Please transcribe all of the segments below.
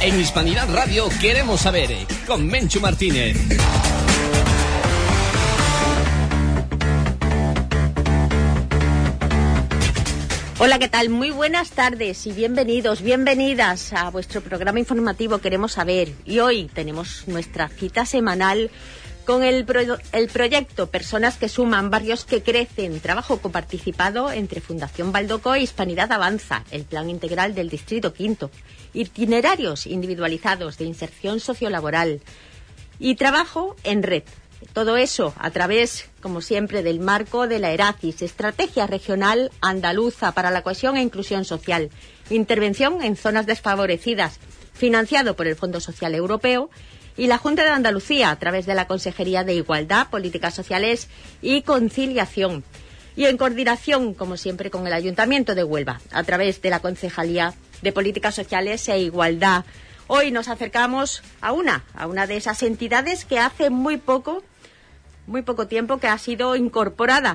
En Hispanidad Radio queremos saber, con Menchu Martínez. Hola, ¿qué tal? Muy buenas tardes y bienvenidos, bienvenidas a vuestro programa informativo Queremos Saber. Y hoy tenemos nuestra cita semanal con el proyecto Personas que Suman, Barrios que Crecen, trabajo coparticipado entre Fundación Baldoco e Hispanidad Avanza, el Plan Integral del Distrito Quinto, itinerarios individualizados de inserción sociolaboral y trabajo en red. Todo eso a través, como siempre, del marco de la ERACIS, Estrategia Regional Andaluza para la Cohesión e Inclusión Social, intervención en zonas desfavorecidas, financiado por el Fondo Social Europeo, y la Junta de Andalucía, a través de la Consejería de Igualdad, Políticas Sociales y Conciliación, y en coordinación, como siempre, con el Ayuntamiento de Huelva, a través de la Concejalía de Políticas Sociales e Igualdad. Hoy nos acercamos a una de esas entidades que hace muy poco tiempo que ha sido incorporada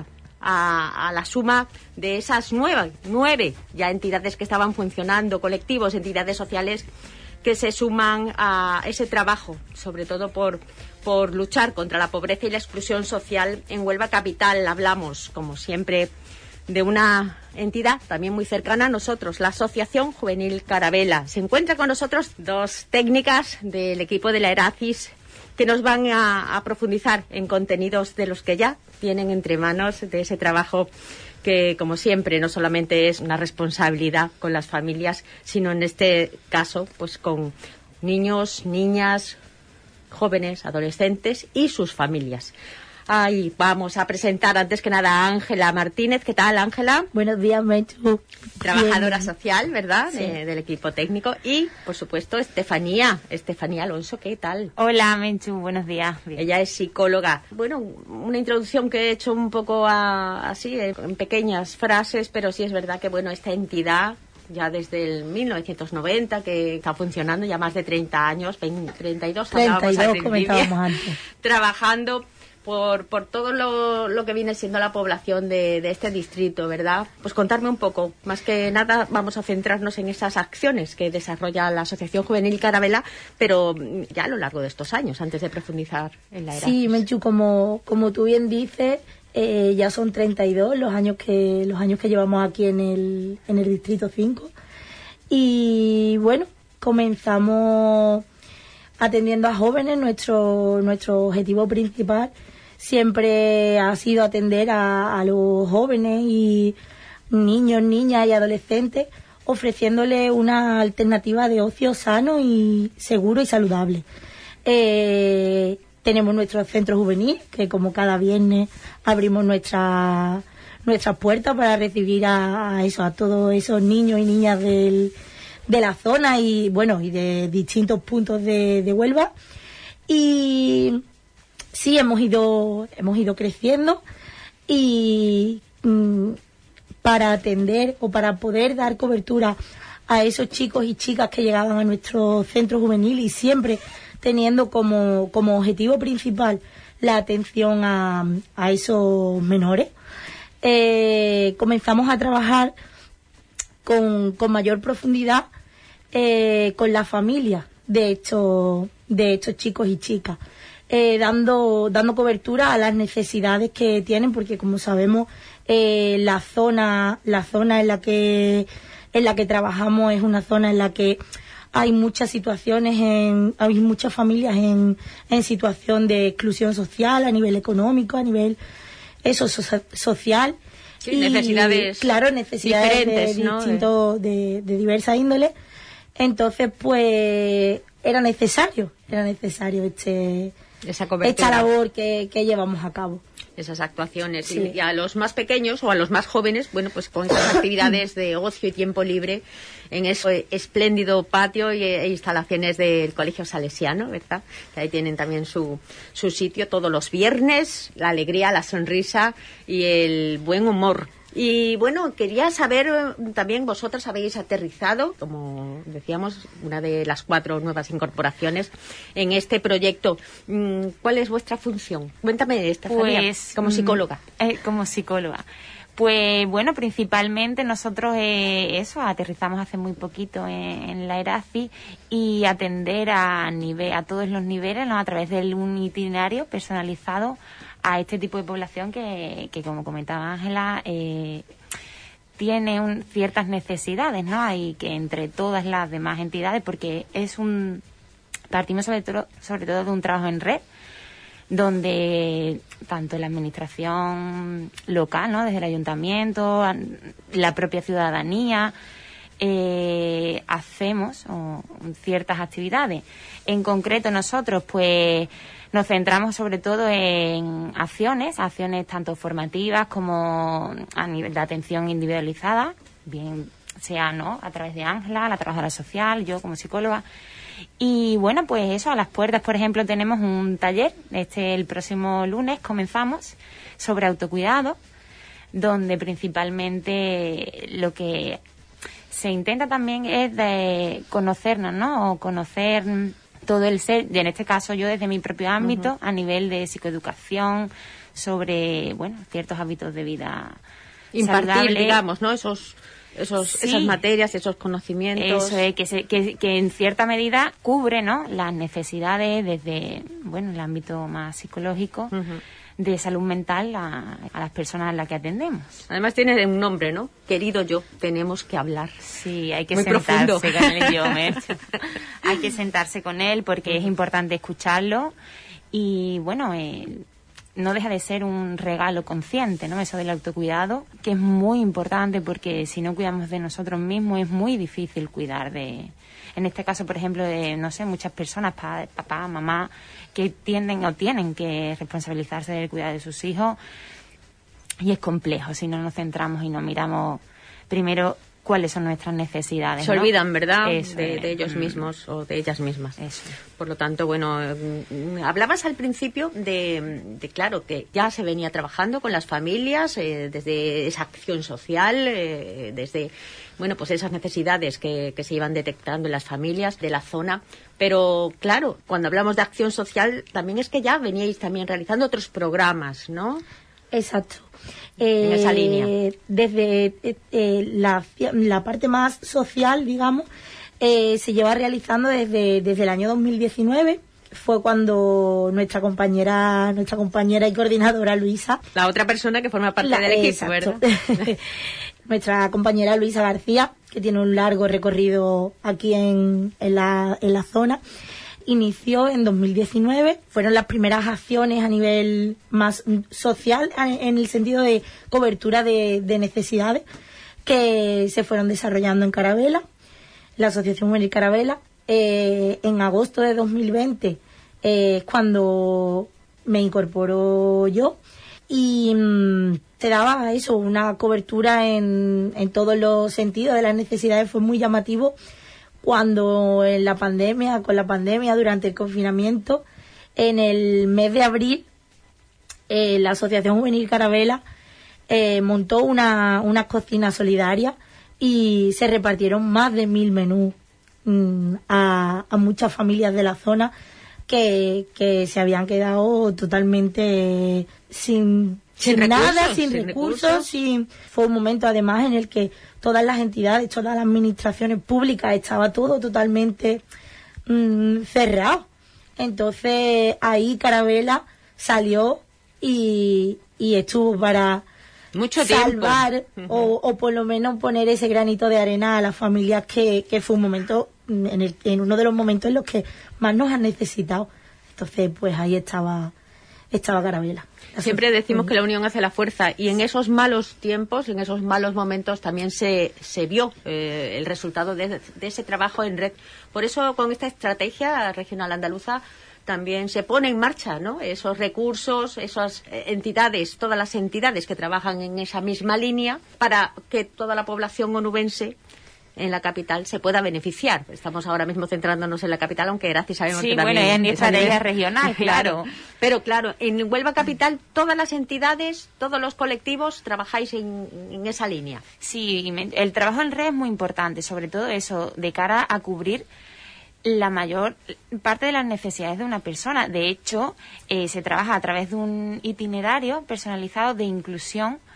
a la suma de esas nueve ya entidades que estaban funcionando, colectivos, entidades sociales que se suman a ese trabajo, sobre todo por luchar contra la pobreza y la exclusión social en Huelva Capital. Hablamos, como siempre, de una entidad también muy cercana a nosotros, la Asociación Juvenil Carabela. Se encuentra con nosotros dos técnicas del equipo de la ERACIS que nos van a profundizar en contenidos de los que ya tienen entre manos, de ese trabajo que, como siempre, no solamente es una responsabilidad con las familias, sino en este caso, pues con niños, niñas, jóvenes, adolescentes y sus familias. Ahí vamos a presentar antes que nada a Ángela Martínez. ¿Qué tal, Ángela? Buenos días, Menchu. Trabajadora bien. Social, ¿verdad? Sí. Del equipo técnico. Y, por supuesto, Estefanía Alonso. ¿Qué tal? Hola, Menchu. Buenos días. Bien. Ella es psicóloga. Bueno, una introducción que he hecho un poco así, en pequeñas frases, pero sí es verdad que, bueno, esta entidad ya desde el 1990 que está funcionando, ya más de 30 años, 32 comentábamos antes. Trabajando por todo lo que viene siendo la población de este distrito, ¿verdad? Pues contarme un poco. Más que nada vamos a centrarnos en esas acciones que desarrolla la Asociación Juvenil Carabela, pero ya a lo largo de estos años, antes de profundizar en la ERACIS. Sí, Menchu, como tú bien dices, ya son 32 los años que llevamos aquí en el Distrito 5. Y bueno, comenzamos atendiendo a jóvenes. Nuestro objetivo principal siempre ha sido atender a los jóvenes y niños, niñas y adolescentes, ofreciéndoles una alternativa de ocio sano y seguro y saludable. Tenemos nuestro centro juvenil, que como cada viernes abrimos nuestras puertas para recibir a todos esos niños y niñas de la zona y de distintos puntos de Huelva. Y sí, hemos ido creciendo y para atender o para poder dar cobertura a esos chicos y chicas que llegaban a nuestro centro juvenil y siempre teniendo como objetivo principal la atención a esos menores, comenzamos a trabajar con mayor profundidad con la familia de estos chicos y chicas, dando cobertura a las necesidades que tienen, porque como sabemos la zona en la que trabajamos es una zona en la que hay muchas hay muchas familias en situación de exclusión social, a nivel económico, a nivel social. Sí, y necesidades diferentes, ¿no? de diversa índole. Entonces, pues, era necesario esta labor que llevamos a cabo. Esas actuaciones. Sí. Y a los más pequeños o a los más jóvenes, bueno, pues con esas actividades de ocio y tiempo libre en ese espléndido patio e instalaciones del Colegio Salesiano, ¿verdad? Que ahí tienen también su sitio todos los viernes, la alegría, la sonrisa y el buen humor. Y bueno, quería saber también, vosotras habéis aterrizado, como decíamos, una de las 4 nuevas incorporaciones en este proyecto. ¿Cuál es vuestra función? Cuéntame esta, pues, como psicóloga. Como psicóloga. Pues bueno, principalmente nosotros aterrizamos hace muy poquito en la ERACI y atender a todos los niveles, ¿no? A través de un itinerario personalizado a este tipo de población que como comentaba Ángela, tiene ciertas necesidades, ¿no? Y que entre todas las demás entidades, porque partimos sobre todo de un trabajo en red, donde tanto la administración local, ¿no? Desde el ayuntamiento, la propia ciudadanía, hacemos ciertas actividades. En concreto nosotros pues nos centramos sobre todo en acciones tanto formativas como a nivel de atención individualizada, bien sea, ¿no?, a través de Ángela, la trabajadora social, yo como psicóloga. Y bueno, pues eso, a las puertas, por ejemplo, tenemos un taller, el próximo lunes comenzamos, sobre autocuidado, donde principalmente lo que se intenta también es de conocernos, ¿no? O conocer todo el ser, y en este caso yo desde mi propio ámbito, a nivel de psicoeducación, sobre, bueno, ciertos hábitos de vida impartir, saludable, digamos, ¿no? Esas materias, esos conocimientos. Eso es, que en cierta medida cubre, ¿no?, las necesidades desde, bueno, el ámbito más psicológico, de salud mental a las personas a las que atendemos. Además tiene un nombre, ¿no? Querido yo, tenemos que hablar. Sí, hay que muy sentarse profundo con el yo, hay que sentarse con él porque es importante escucharlo y, bueno, no deja de ser un regalo consciente, ¿no? Eso del autocuidado, que es muy importante porque si no cuidamos de nosotros mismos es muy difícil cuidar en este caso, por ejemplo, de, no sé, muchas personas, papá, mamá, que tienden o tienen que responsabilizarse del cuidado de sus hijos, y es complejo si no nos centramos y no miramos primero cuáles son nuestras necesidades. Se olvidan, ¿verdad?, Eso de ellos mismos o de ellas mismas. Eso. Por lo tanto, bueno, hablabas al principio de claro, que ya se venía trabajando con las familias, desde esa acción social, desde, bueno, pues esas necesidades que se iban detectando en las familias de la zona. Pero, claro, cuando hablamos de acción social, también es que ya veníais también realizando otros programas, ¿no? Exacto. En esa línea. Desde la parte más social, digamos, se lleva realizando desde el año 2019. Fue cuando nuestra compañera y coordinadora Luisa... La otra persona que forma parte del equipo, ¿verdad? Nuestra compañera Luisa García, que tiene un largo recorrido aquí en la zona, inició en 2019. Fueron las primeras acciones a nivel más social, en el sentido de cobertura de necesidades, que se fueron desarrollando en Carabela, la Asociación Juvenil Carabela. En agosto de 2020 es cuando me incorporó yo y te daba eso, una cobertura en todos los sentidos de las necesidades. Fue muy llamativo cuando con la pandemia, durante el confinamiento, en el mes de abril, la Asociación Juvenil Carabela montó unas cocinas solidarias y se repartieron más de 1000 menús a muchas familias de la zona que se habían quedado totalmente sin recursos. Fue un momento además en el que todas las entidades, todas las administraciones públicas, estaba todo totalmente cerrado. Entonces ahí Carabela salió y estuvo para mucho salvar o por lo menos poner ese granito de arena a las familias, que fue un momento en uno de los momentos en los que más nos han necesitado. Entonces pues ahí estaba Carabela. Siempre decimos que la unión hace la fuerza, y en esos malos tiempos, en esos malos momentos también se vio el resultado de ese trabajo en red. Por eso con esta estrategia regional andaluza también se pone en marcha, ¿no?, esos recursos, esas entidades, todas las entidades que trabajan en esa misma línea, para que toda la población onubense en la capital se pueda beneficiar. Estamos ahora mismo centrándonos en la capital, aunque gracias sabemos que también... Sí, bueno, es estrategia regional, claro. Pero claro, en Huelva Capital todas las entidades, todos los colectivos trabajáis en esa línea. Sí, el trabajo en red es muy importante, sobre todo eso, de cara a cubrir la mayor parte de las necesidades de una persona. De hecho, se trabaja a través de un itinerario personalizado de inclusión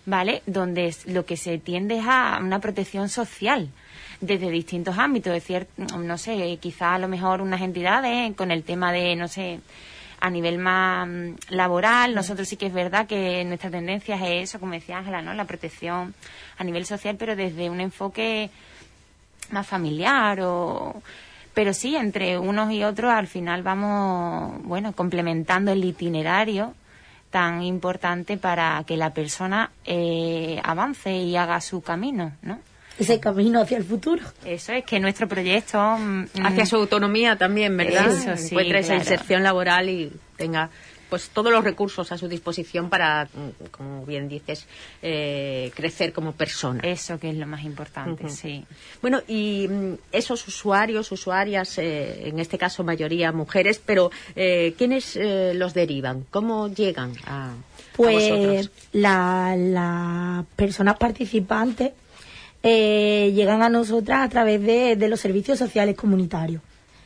¿vale? Donde lo que se tiende es a una protección social desde distintos ámbitos. Es decir, no sé, quizá a lo mejor unas entidades con el tema de, no sé, a nivel más laboral, nosotros sí que es verdad que nuestra tendencia es eso, como decía Ángela, ¿no? La protección a nivel social, pero desde un enfoque más familiar pero sí, entre unos y otros al final vamos, bueno, complementando el itinerario tan importante para que la persona avance y haga su camino, ¿no? Ese camino hacia el futuro. Eso es que nuestro proyecto... hacia su autonomía también, ¿verdad? Eso, sí, encuentre esa claro. inserción laboral y tenga pues todos los recursos a su disposición para, como bien dices, crecer como persona. Eso que es lo más importante, Ujú. sí. Bueno, y esos usuarios, usuarias, en este caso mayoría mujeres, pero ¿quiénes los derivan? ¿Cómo llegan a Pues vosotros? las personas participantes llegan a nosotras a través de los servicios sociales comunitarios.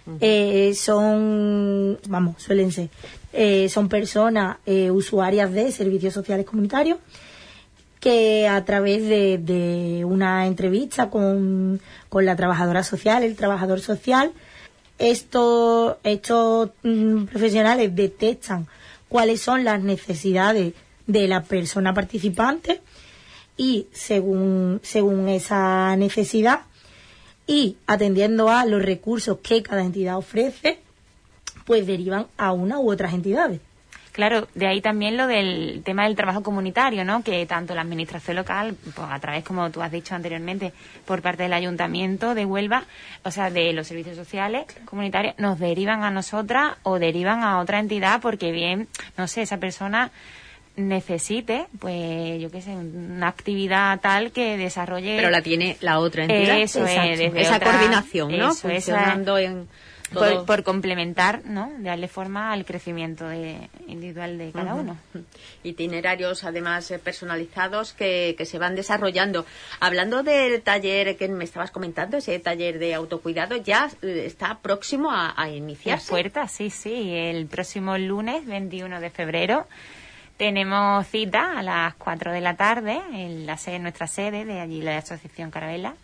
Suelen ser, son personas usuarias de servicios sociales comunitarios que a través de una entrevista con la trabajadora social, el trabajador social, estos profesionales detectan cuáles son las necesidades de la persona participante y según esa necesidad y atendiendo a los recursos que cada entidad ofrece, pues derivan a una u otras entidades. Claro, de ahí también lo del tema del trabajo comunitario, ¿no? Que tanto la administración local, pues a través, como tú has dicho anteriormente, por parte del Ayuntamiento de Huelva, o sea, de los servicios sociales comunitarios, nos derivan a nosotras o derivan a otra entidad porque bien, no sé, esa persona necesite, pues yo qué sé, una actividad tal que desarrolle... Pero la tiene la otra entidad. Eso es, desde esa otra- coordinación, ¿no? eso, Funcionando en todo. por complementar, ¿no? Darle forma al crecimiento individual de cada uno. Itinerarios, además, personalizados que se van desarrollando. Hablando del taller que me estabas comentando, ese taller de autocuidado, ya está próximo a Las iniciarse. puertas, sí, el próximo lunes 21 de febrero tenemos cita a las 4 de la tarde en nuestra sede de allí, la Asociación Carabela.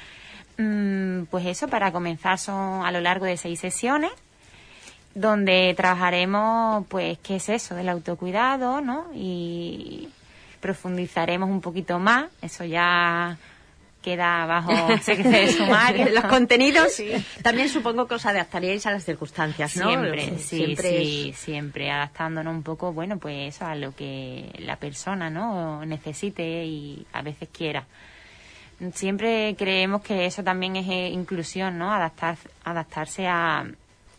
Pues eso, para comenzar son a lo largo de 6 sesiones donde trabajaremos, pues, ¿qué es eso del autocuidado, no? Y profundizaremos un poquito más, eso ya queda bajo secreto de sumario. Los contenidos también supongo que os adaptaríais a las circunstancias, ¿no? Siempre adaptándonos un poco, bueno, pues eso, a lo que la persona, ¿no?, necesite y a veces quiera. Siempre creemos que eso también es inclusión, ¿no? Adaptarse al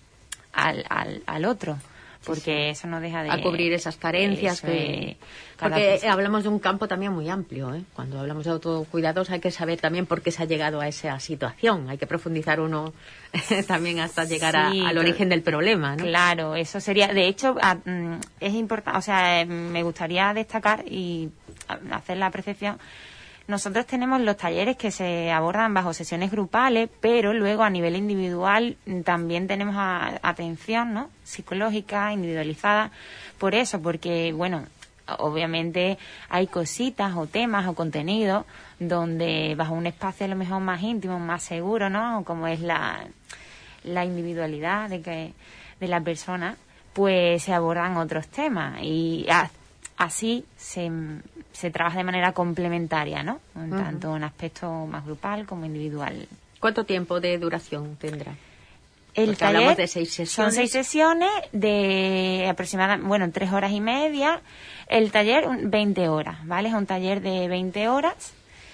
otro, porque eso no deja de... A cubrir esas carencias. Porque hablamos de un campo también muy amplio, ¿eh? Cuando hablamos de autocuidados hay que saber también por qué se ha llegado a esa situación. Hay que profundizar uno también hasta llegar al origen del problema, ¿no? Claro, eso sería... De hecho, es importante, o sea, me gustaría destacar y hacer la apreciación. Nosotros tenemos los talleres que se abordan bajo sesiones grupales, pero luego a nivel individual también tenemos atención, ¿no?, psicológica, individualizada. Por eso, porque, bueno, obviamente hay cositas o temas o contenidos donde bajo un espacio a lo mejor más íntimo, más seguro, ¿no?, como es la individualidad de la persona, pues se abordan otros temas y así se trabaja de manera complementaria, ¿no? Tanto en aspecto más grupal como individual. ¿Cuánto tiempo de duración tendrá? El taller hablamos de 6 sesiones. Son 6 sesiones de aproximadamente, 3 horas y media. El taller, 20 horas, ¿vale? Es un taller de 20 horas.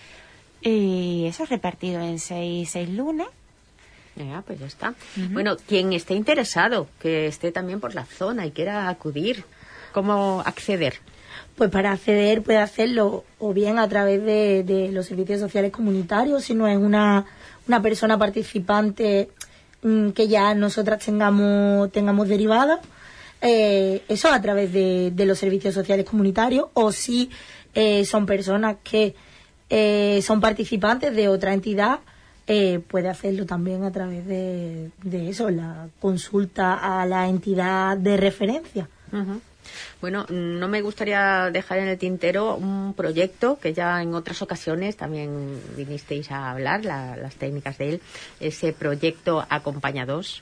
Y eso es repartido en 6 lunes. Ya, pues ya está. Bueno, quien esté interesado, que esté también por la zona y quiera acudir, ¿cómo acceder? Pues para acceder puede hacerlo o bien a través de los servicios sociales comunitarios, si no es una persona participante que ya nosotras tengamos derivada, eso a través de los servicios sociales comunitarios, o si son personas que son participantes de otra entidad, puede hacerlo también a través de eso, la consulta a la entidad de referencia. Bueno, no me gustaría dejar en el tintero un proyecto que ya en otras ocasiones también vinisteis a hablar, las técnicas de él, ese proyecto Acompaña 2,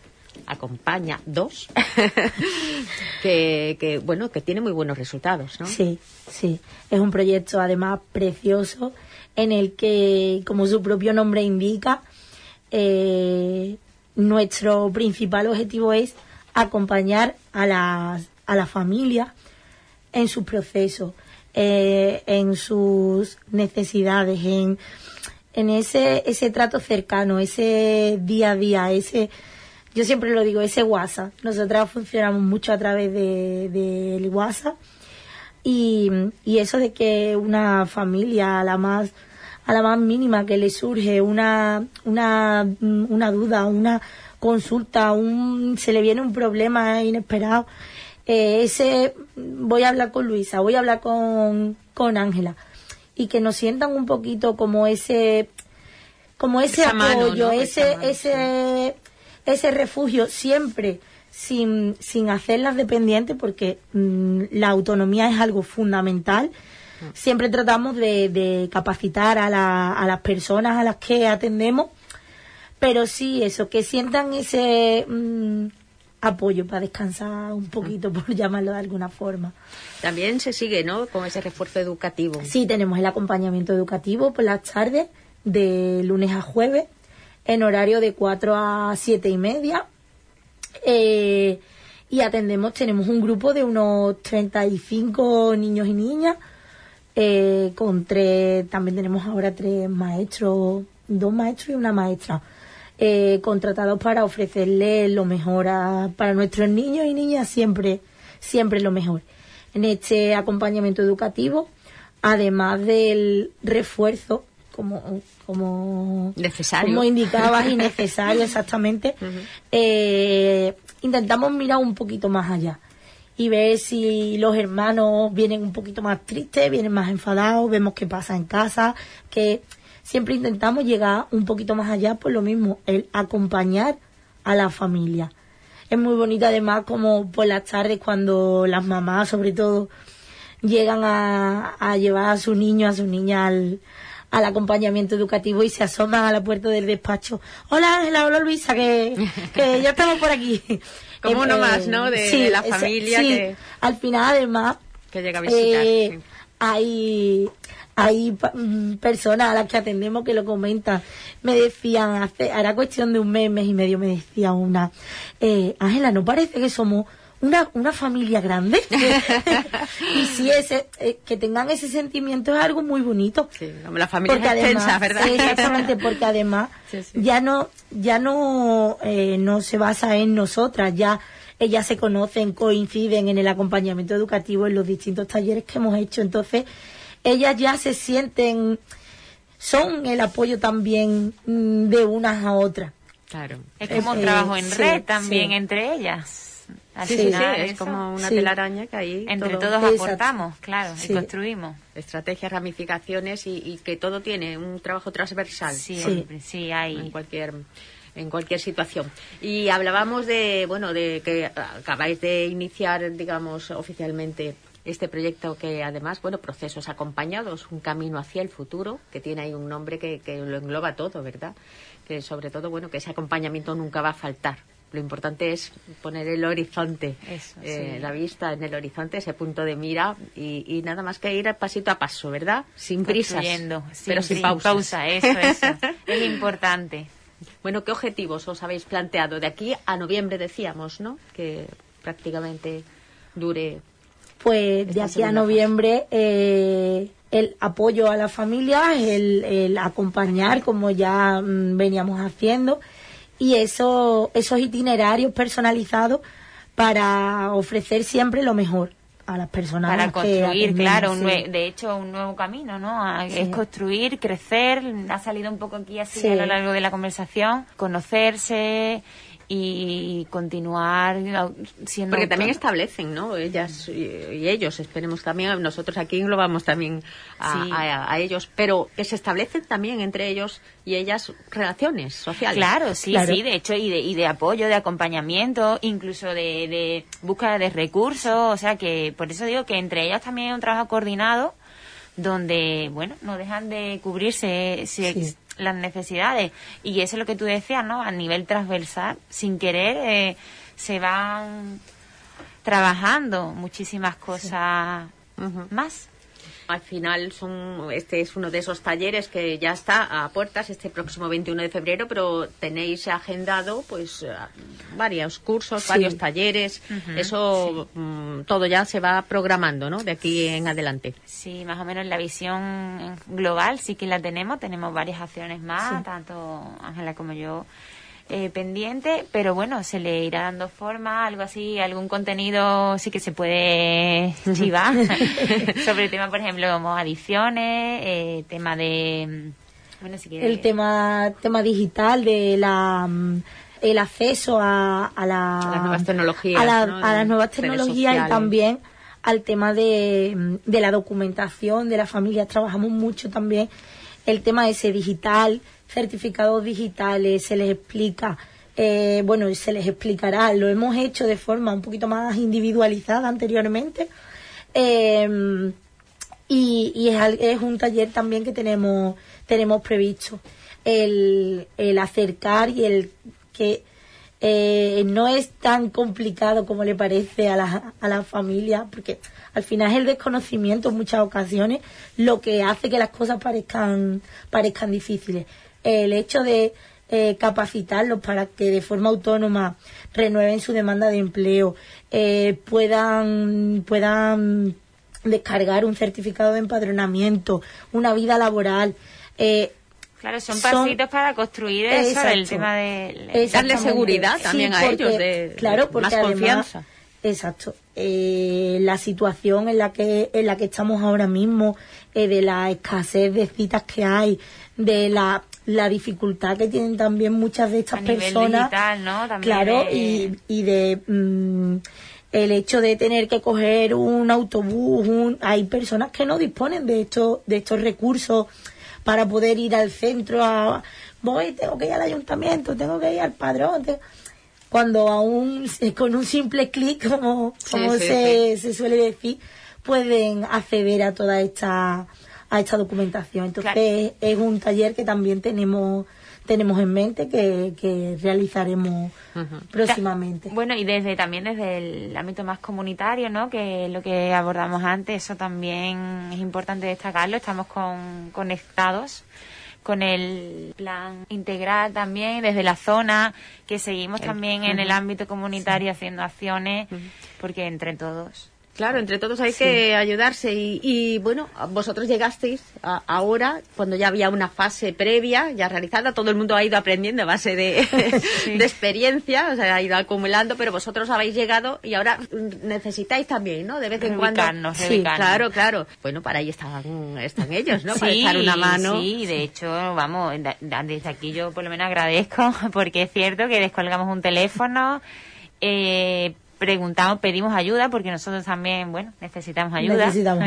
que tiene muy buenos resultados, ¿no? Sí, es un proyecto además precioso en el que, como su propio nombre indica, nuestro principal objetivo es acompañar a la familia en su proceso, en sus necesidades, en ese trato cercano, ese día a día, yo siempre lo digo, ese WhatsApp. Nosotras funcionamos mucho a través del WhatsApp y eso de que una familia a la más mínima que le surge una duda, una consulta, se le viene un problema inesperado, voy a hablar con Luisa, voy a hablar con Ángela, y que nos sientan un poquito como ese apoyo, mano, ¿no? ese refugio, siempre sin hacerlas dependientes, porque la autonomía es algo fundamental. Siempre tratamos de capacitar a las personas a las que atendemos, pero sí eso, que sientan ese apoyo para descansar un poquito, por llamarlo de alguna forma. También se sigue, ¿no?, con ese refuerzo educativo. Sí, tenemos el acompañamiento educativo por las tardes, de lunes a jueves, en horario de 4 a 7:30. Y tenemos un grupo de unos 35 niños y niñas, también tenemos ahora 3 maestros, 2 maestros y una maestra, contratados para ofrecerles lo mejor para nuestros niños y niñas, siempre lo mejor. En este acompañamiento educativo, además del refuerzo, como necesario, como indicabas, y necesario exactamente, intentamos mirar un poquito más allá y ver si los hermanos vienen un poquito más tristes, vienen más enfadados, vemos qué pasa en casa, que siempre intentamos llegar un poquito más allá, por lo mismo, el acompañar a la familia. Es muy bonito además como por las tardes, cuando las mamás sobre todo llegan a llevar a su niño, a su niña al acompañamiento educativo y se asoman a la puerta del despacho. Hola Ángela, hola Luisa, que ya estamos por aquí. Como uno más, ¿no?, de la familia. Sí, que al final además que llega a visitar. Sí. Hay personas a las que atendemos que lo comentan. Me decían, hará cuestión de un mes y medio, me decía una, Ángela, ¿no parece que somos una familia grande? Y sí, que tengan ese sentimiento es algo muy bonito. Sí, la familia es extensa, ¿verdad? Exactamente, porque además sí. ya no se basa en nosotras, ya ellas se conocen, coinciden en el acompañamiento educativo, en los distintos talleres que hemos hecho. Entonces ellas ya se sienten, son el apoyo también de unas a otras. Claro. Es como un trabajo en red también entre ellas. Al final, es como una telaraña que ahí entre todos aportamos, claro, y construimos. Estrategias, ramificaciones y que todo tiene un trabajo transversal. Sí, hay. En cualquier situación. Y hablábamos de que acabáis de iniciar, digamos, oficialmente este proyecto, que además, procesos acompañados, un camino hacia el futuro, que tiene ahí un nombre que lo engloba todo, ¿verdad? Que sobre todo, que ese acompañamiento nunca va a faltar. Lo importante es poner el horizonte, la vista en el horizonte, ese punto de mira, y nada más que ir pasito a paso, ¿verdad? Sin prisas, pero sin pausa. Eso. Es importante. Bueno, ¿qué objetivos os habéis planteado? De aquí a noviembre decíamos, ¿no?, que prácticamente dure. Pues de aquí a noviembre el apoyo a la familia, el acompañar, como ya veníamos haciendo, y esos itinerarios personalizados para ofrecer siempre lo mejor a las personas. Para construir, claro, de hecho, un nuevo camino, ¿no? Es construir, crecer. Ha salido un poco aquí así a lo largo de la conversación, conocerse y continuar siendo... Porque también establecen, ¿no? Ellas y ellos, esperemos también, nosotros aquí englobamos también a ellos, pero que se establecen también entre ellos y ellas relaciones sociales. Claro, sí, de hecho, y de apoyo, de acompañamiento, incluso de búsqueda de recursos, o sea que por eso digo que entre ellas también hay un trabajo coordinado donde, bueno, no dejan de cubrirse las necesidades, y eso es lo que tú decías, ¿no? A nivel transversal, sin querer, se van trabajando muchísimas cosas más. Al final este es uno de esos talleres que ya está a puertas este próximo 21 de febrero, pero tenéis agendado pues varios cursos, varios talleres, eso todo ya se va programando, ¿no? De aquí en adelante. Sí, más o menos la visión global sí que la tenemos varias acciones más, tanto Ángela como yo pendiente, pero bueno, se le irá dando forma, algo así, algún contenido sí que se puede chivar sobre el tema, por ejemplo, como adicciones, tema de... Bueno, si quieres... El tema digital de el acceso a las nuevas tecnologías, a las nuevas tecnologías, y también al tema de la documentación de las familias. Trabajamos mucho también el tema ese digital, certificados digitales, se les explica, y se les explicará, lo hemos hecho de forma un poquito más individualizada anteriormente, y es un taller también que tenemos previsto, el acercar y el que no es tan complicado como le parece a la familia, porque al final es el desconocimiento en muchas ocasiones lo que hace que las cosas parezcan difíciles. El hecho de capacitarlos para que de forma autónoma renueven su demanda de empleo, puedan descargar un certificado de empadronamiento, una vida laboral. Claro, son pasitos para construir eso, el tema de... Darle seguridad también a ellos, porque más confianza. Además, exacto. La situación en la que estamos ahora mismo, de la escasez de citas que hay, de la dificultad que tienen también muchas de estas personas, nivel digital, ¿no? También claro, y de el hecho de tener que coger un autobús, hay personas que no disponen de estos recursos para poder ir al centro, tengo que ir al ayuntamiento, tengo que ir al padrón, cuando aún con un simple clic, como se suele decir, pueden acceder a toda esta documentación. Entonces, es un taller que también tenemos en mente que realizaremos próximamente. Bueno, y también desde el ámbito más comunitario, ¿no? Que es lo que abordamos antes, eso también es importante destacarlo. Estamos conectados con el plan integral también desde la zona, que seguimos también en el ámbito comunitario haciendo acciones, porque entre todos... Claro, entre todos hay que ayudarse y bueno, vosotros llegasteis ahora cuando ya había una fase previa ya realizada, todo el mundo ha ido aprendiendo a base de experiencia, o sea, ha ido acumulando, pero vosotros habéis llegado y ahora necesitáis también, ¿no? De vez en cuando. Reubicarnos. Claro. Bueno, para ahí están ellos, ¿no? Para echar una mano. Sí, de hecho, vamos, desde aquí yo por lo menos agradezco, porque es cierto que descolgamos un teléfono, preguntamos, pedimos ayuda, porque nosotros también, necesitamos ayuda.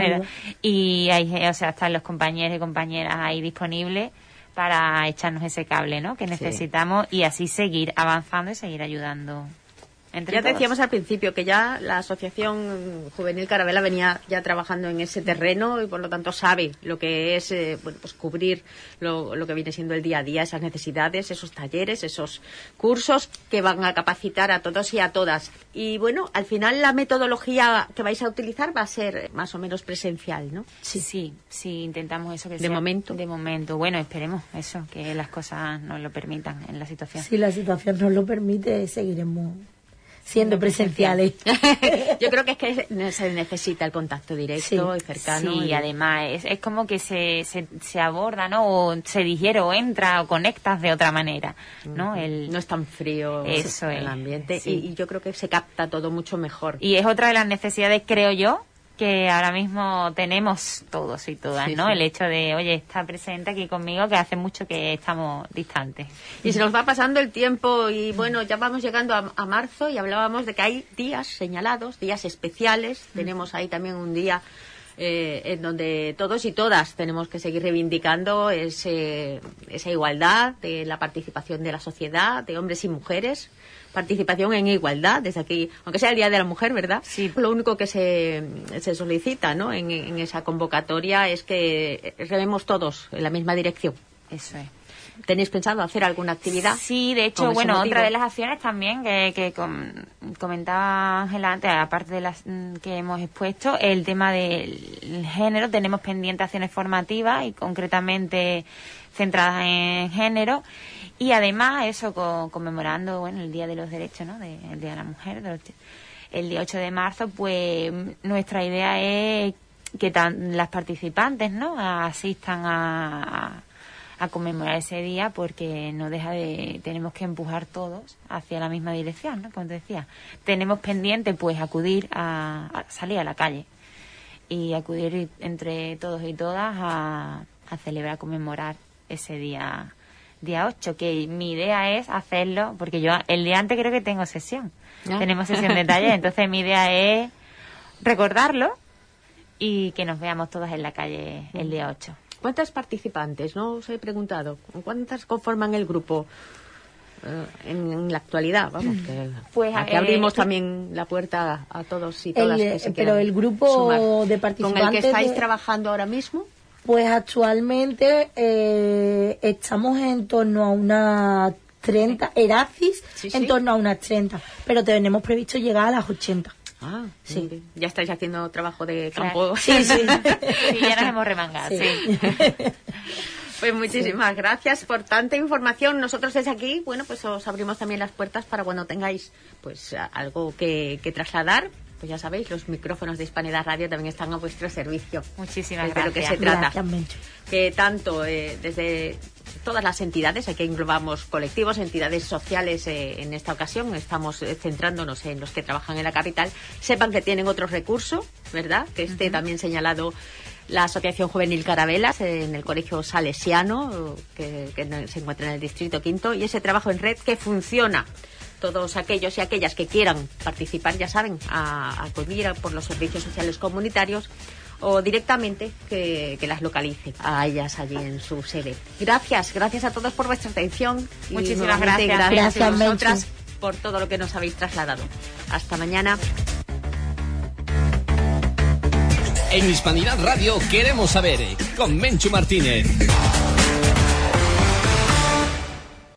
Y están los compañeros y compañeras ahí disponibles para echarnos ese cable, ¿no? Que necesitamos, y así seguir avanzando y seguir ayudando. Ya decíamos al principio que ya la Asociación Juvenil Carabela venía ya trabajando en ese terreno y por lo tanto sabe lo que es pues cubrir lo que viene siendo el día a día, esas necesidades, esos talleres, esos cursos que van a capacitar a todos y a todas. Y bueno, al final la metodología que vais a utilizar va a ser más o menos presencial, ¿no? Sí, intentamos eso que sea. De momento, bueno, esperemos eso, que las cosas nos lo permitan en la situación. Si la situación nos lo permite, seguiremos siendo presenciales. Yo creo que es que se necesita el contacto directo y cercano. Sí, y además es como que se aborda, ¿no? O se digiere o entra o conectas de otra manera, ¿no? No es tan frío el ambiente y yo creo que se capta todo mucho mejor. Y es otra de las necesidades, creo yo, que ahora mismo tenemos todos y todas, Sí, ¿no? sí. El hecho de, oye, está presente aquí conmigo, que hace mucho que estamos distantes. Y se nos va pasando el tiempo y bueno, ya vamos llegando a marzo y hablábamos de que hay días señalados, días especiales. Tenemos ahí también un día en donde todos y todas tenemos que seguir reivindicando esa igualdad de la participación de la sociedad, de hombres y mujeres. Participación en igualdad, desde aquí, aunque sea el Día de la Mujer, ¿verdad? Sí. Lo único que se solicita, ¿no?, en esa convocatoria es que rememos todos en la misma dirección. Eso es. ¿Tenéis pensado hacer alguna actividad? Sí, de hecho, con ese bueno, motivo? otra de las acciones también que comentaba Ángela antes, aparte de las que hemos expuesto, el tema del género. Tenemos pendientes acciones formativas y concretamente centradas en género. Y además, eso, conmemorando, bueno, el Día de los Derechos, ¿no?, el Día de la Mujer, el día 8 de marzo, pues nuestra idea es que las participantes, ¿no?, asistan a conmemorar ese día, porque no deja de, tenemos que empujar todos hacia la misma dirección, ¿no?, como te decía. Tenemos pendiente, pues, acudir a salir a la calle y acudir entre todos y todas a celebrar, a conmemorar ese día 8, que mi idea es hacerlo, porque yo el día antes creo que tengo sesión. ¿Ah? Tenemos sesión de taller, entonces mi idea es recordarlo y que nos veamos todas en la calle el día 8. ¿Cuántas participantes? No os he preguntado. ¿Cuántas conforman el grupo en la actualidad? Vamos, que, Pues, que abrimos también la puerta a todos y todas que se quieran pero el grupo sumar. de participantes ¿Con el que estáis trabajando ahora mismo? Pues actualmente estamos en torno a unas 30, Eracis, Sí, en sí. torno a unas 30, pero tenemos previsto llegar a las 80. Ah, Sí. muy bien. Ya estáis haciendo trabajo de Claro. campo. Sí, sí. Sí, ya nos hemos remangado, Sí. sí. Pues muchísimas gracias por tanta información. Nosotros desde aquí, bueno, pues os abrimos también las puertas para cuando tengáis pues algo que trasladar. Pues ya sabéis, los micrófonos de Hispanidad Radio también están a vuestro servicio. Muchísimas Es de lo que gracias. se trata. Gracias, Menchu. Que tanto desde todas las entidades, aquí englobamos colectivos, entidades sociales, en esta ocasión estamos centrándonos en los que trabajan en la capital, sepan que tienen otro recurso, ¿verdad? Que esté también señalado la Asociación Juvenil Carabelas en el Colegio Salesiano, que se encuentra en el Distrito Quinto, y ese trabajo en red que funciona. Todos aquellos y aquellas que quieran participar, ya saben, a acudir por los servicios sociales comunitarios o directamente que las localice a ellas allí en su sede. Gracias a todos por vuestra atención. Y Muchísimas nuevamente gracias. Gracias a Gracias, vosotras Menchu. por todo lo que nos habéis trasladado. Hasta mañana. En Hispanidad Radio queremos saber, con Menchu Martínez.